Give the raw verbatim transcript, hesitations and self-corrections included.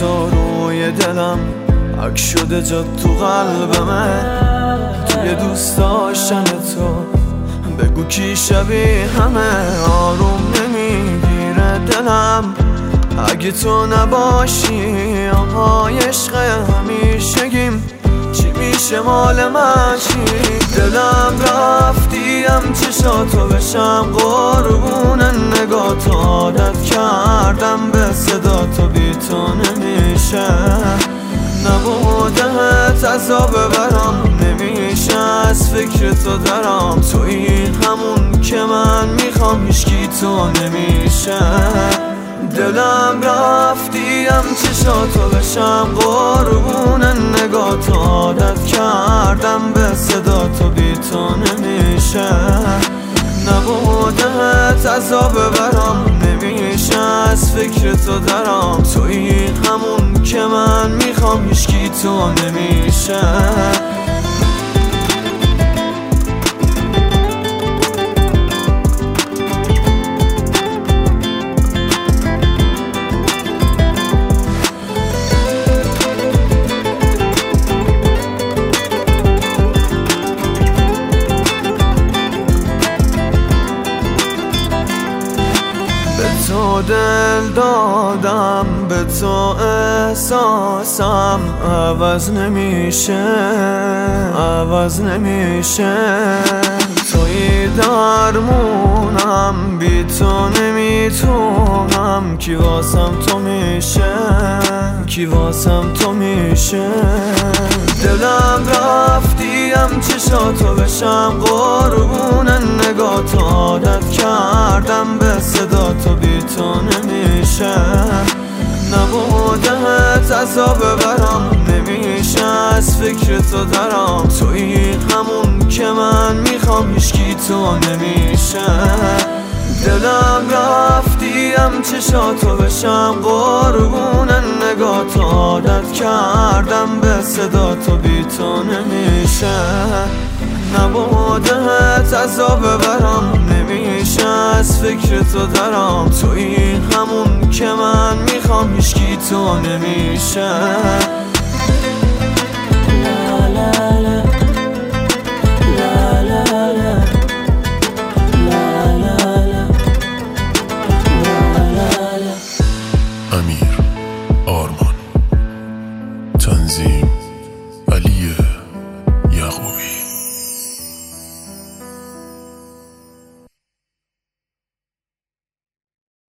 تو روی دلم عکس شده جات تو قلبمه. توی دوست داشتن تو بگو کی شبیه همه. آروم نمیگیره دلم اگه تو نباشی. آهای عشق همیشگیم چی میشه مال من چی؟ دلم رفتیم چشاتو بشم قربون نگات. عادت کردم به صدا تو بی تو نمیشه. نبوده عذاب برام نمیشه از فکر تو درام. توی همون که من میخوام هیچکی تو نمیشه. دلم رفتیم چشاتو بشم قربون نگات. عادت کردم به صدا تو بی تو نمیشه. نبوده عذاب برام نمیشه از فکر تو درام. توی همون که من میخوام هیچکی تو نمیشه. تو دل دادم به تو احساسم عوض نمیشه عوض نمیشه. توی درمونم بی تو نمیتونم. کی واسم تو میشه کی واسم تو میشه. دلم رفتیم چشاتو بشم قربون نگات. عادت کردم به صدا تو بی تو نمیشه. نبوده عذاب برام نمیشه از فکر تو درام. توی همون که من میخوام هیچکی تو نمیشه. دلم رفتیم چشاتو بشم قربون نگات. عادت کردم به صدا تو بی تو نمیشه. نبوده عذاب برام نمیشه از فکر تو درام. توی همون که من میخوام هیچکی تو نمیشه. امیر آرمان تنظیم